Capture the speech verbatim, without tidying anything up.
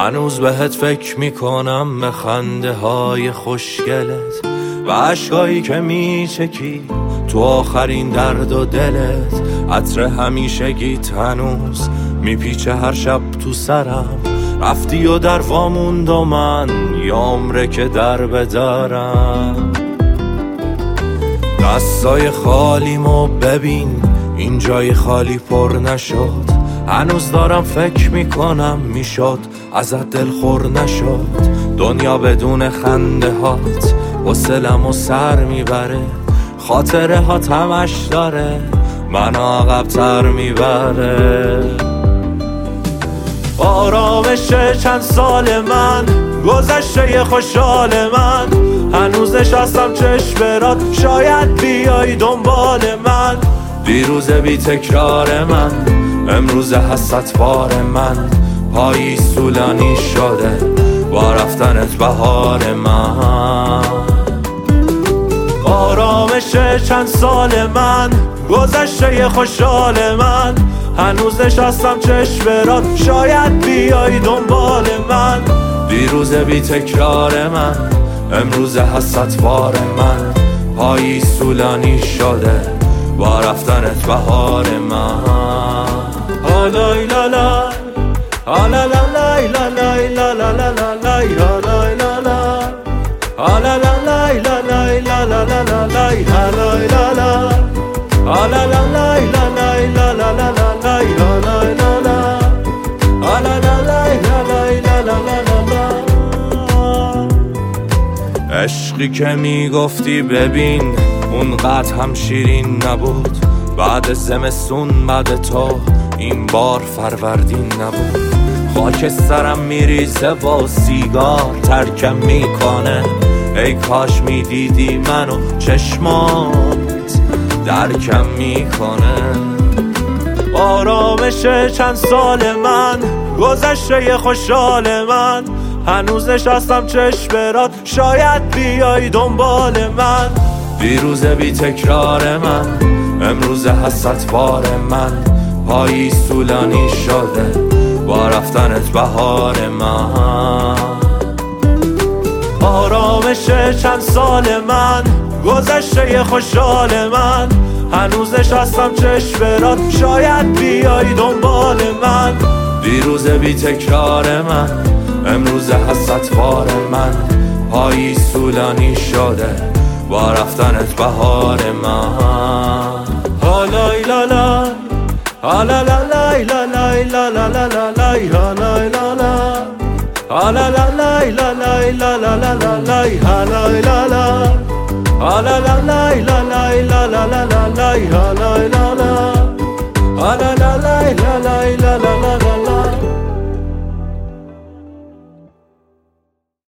هنوز بهت فکر میکنم، به خنده های خوشگلت و عشقایی که میچکی تو آخرین درد و دلت. عطر همیشگیت هنوز میپیچه هر شب تو سرم. رفتی و در واموند و من یه عمره که در بدارم. دستای خالیمو ببین، این جای خالی پر نشد. هنوز دارم فکر میکنم میشد ازت دلخور نشد. دنیا بدون خنده هات حوصله‌مو سر میبره. خاطره ها همش داره منو عقب‌تر میبره. آرامش چند سال من گذشته خوشحال من. هنوز نشستم چشم برات، شاید بیای دنبال من. دیروز بی تکرار من، امروز حسرت بار من. پاییز طولانی شده با رفتنت بهار من. آرامش چند سال من گذشته خوشحال من. هنوز نشستم چشم برات، شاید بیای دنبال من. دیروز بی تکرار من، امروز حسرت بار من. پاییز طولانی شده با رفتنت بهار من. آلای لالا آلا لا لای لا لای لا لا لا لا لای آلای لالا آلا لا لای لا لای لا لا لا لا لای آلای لالا آلا لا لای لا لای لا لا لا لا لای آلای لالا آلا لا لای لا لای لا لا لا لا. عشقی که میگفتی ببین اونقدر هم شیرین نبود. بعد زمستون بعد تو این بار فروردین نبود. خاک سرم میریزه با سیگار ترکم میکنه. ای کاش میدیدی منو چشمات درکم میکنه. آرامش چند سال من گذشته خوشحال من. هنوز نشستم چشم برات، شاید بیای دنبال من. دیروز بی تکرار من، امروز حسرت بار من. پاییز طولانی شده با رفتنت بهار من. آرامش چند سال من گذشته خوشحال من. هنوز نشستم چشم برات، شاید بیای دنبال من. دیروز بی تکرار من، امروز حسرت بار من. پاییز طولانی شده با رفتنت بهار من. آلای لالا آلا لا لای لا لای لا لا لا لا لای آلای لالا آلا لا لای لا لای لا لا لا لا لای آلای لالا آلا لا لای لا لای لا لا لا لا لای